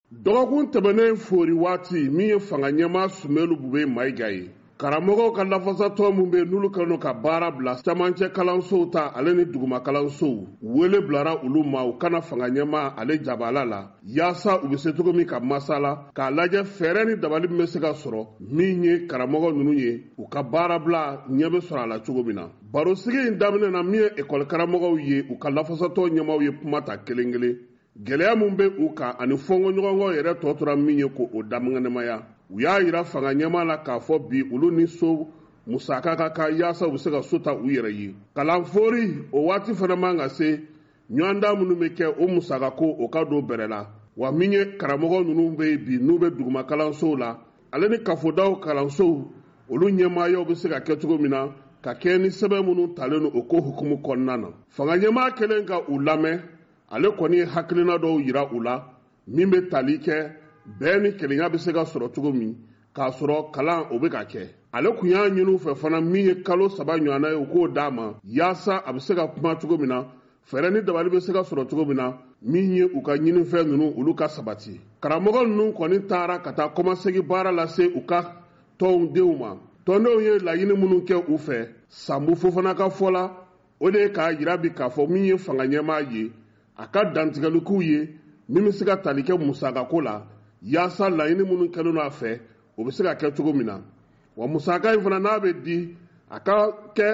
dɔgɔkun tɛmɛnen fori waati min ye fanga ɲɛmaa Sumelu Bube Mayiga ye, karamɔgɔw ka lafasatɔ min bɛ n'olu kɛlen ka baara bila camancɛ kalansow ta ale ni duguma kalansow wele bilara olu ma u kana fanga ɲɛmaa ale jabala la yaasa u bɛ se cogo min ka masala k'a lajɛ fɛɛrɛ ni dabali min bɛ se ka sɔrɔ min ye karamɔgɔ ninnu ye u ka baara bila ɲɛ bɛ sɔrɔ a la cogo min na. Barosigi in daminɛ na min ye ekɔli karamɔgɔw ye u ka lafasatɔ ɲɛmaaw ye kuma ta kelen kelen. Gɛlɛya mun bɛ u kan ani fɔnkɔɲɔgɔnkɔ yɛrɛ tɔ tora min ye ko o damanɛmaya u y'a yira fanga ɲɛmaa la k'a fɔ bi olu ni so musaka ka kan yaasa u bɛ se ka so ta u yɛrɛ ye. Kalanfori o waati fana man ka se ɲɔgɔndan minnu bɛ kɛ o musaka ko o ka don bɛrɛ la wa min ye karamɔgɔ ninnu bɛ bi n'u bɛ duguma kalansow la ale ni kafodaw kalansow olu ɲɛmaayaw bɛ se ka kɛ cogo min na ka kɛ ni sɛbɛn minnu talen o ko hukumu kɔnɔna na. Fanga ɲɛmaa kɛlen ka u lamɛn ale kɔni ye hakilina dɔw yira u la min bɛ tali kɛ bɛɛ ni kelenya bɛ se ka sɔrɔ cogo min k'a sɔrɔ kalan o bɛ ka kɛ. Ale kun y'a ɲini u fɛ fana min ye kalo 3 ɲɔgɔnna ye u k'o d'a ma yaasa a bɛ se ka kuma cogo min na fɛɛrɛ ni dabali bɛ se ka sɔrɔ cogo min na min ye u ka ɲinifɛn ninnu olu ka sabati. Karamɔgɔ ninnu kɔni taara ka taa kɔmasegi baara lase u ka tɔndenw ma. Tɔndenw ye laɲini minnu kɛ u fɛ Sambu Fofana ka fɔ la o de ye k'a yira bi k'a fɔ min ye fanga ɲɛmaa ye a ka dantigɛlikiw ye min bɛ se ka tali kɛ musakako la yaasa laɲini minnu kɛlen a fɛ o bɛ se ka kɛ cogo min na. Wa musaka in fana n'a bɛ di a ka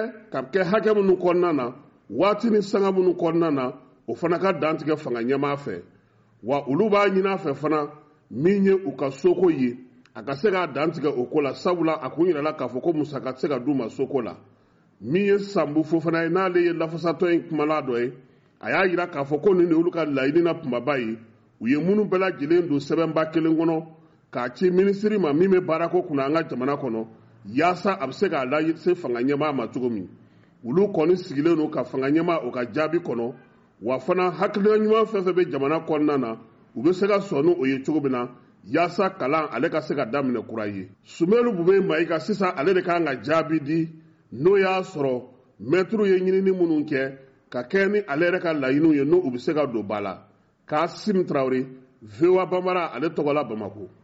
kɛ hakɛ minnu kɔnɔna na waati ni sanga minnu kɔnɔna na o fana ka dantigɛ fanga ɲɛmaa fɛ. Wa olu b'a ɲini a fɛ fana min ye u ka soko ye a ka se k'a dantigɛ o ko la sabula a kun yirala k'a fɔ ko musaka tɛ se ka d'u ma soko la. Min ye Sambu Fofana ye n'ale ye lafasatɔ in kumala dɔ ye a y'a yira k'a fɔ ko nin de olu ka laɲini na kumaba ye u ye minnu bɛɛ lajɛlen don sɛbɛnba kelen kɔnɔ k'a ci minisiri ma min bɛ baarako kunna an ka jamana kɔnɔ yaasa a bɛ se k'a lase fanga ɲɛmaa ma cogo min. Olu kɔni sigilen don ka fanga ɲɛmaa o ka jaabi kɔnɔ wa fana hakilina ɲuman fɛn fɛn bɛ jamana kɔnɔna na u bɛ se ka sɔn n'o ye cogo min na yaasa kalan ale ka se ka daminɛ kura ye. Sumelu Bube Mayiga sisan ale de kan ka jaabi di n'o y'a sɔrɔ mɛtiriw ye ɲinini minnu kɛ ka kɛ ni ale yɛrɛ ka laɲiniw ye n'o u bɛ se ka don ba la. Kasimu Tarawele, VOA Bambara ale tɔgɔ la Bamako.